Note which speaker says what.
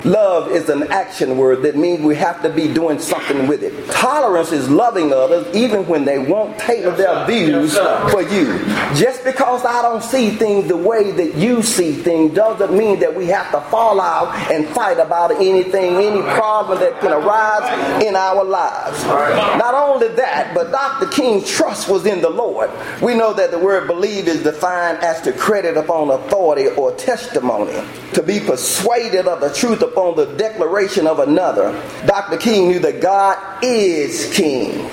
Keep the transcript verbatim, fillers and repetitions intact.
Speaker 1: Love is an action word that means we have to be doing something with it. Tolerance is loving others even when they won't tailor their views for you. Just because I don't see things the way that you see things doesn't mean that we have to fall out and fight about anything, any problem that can arise in our lives. Not only that, but Doctor King's trust was in the Lord. We know that the word believe is defined as to credit upon authority or testimony, to be persuaded of the truth upon the declaration of another. Doctor King knew that God is King.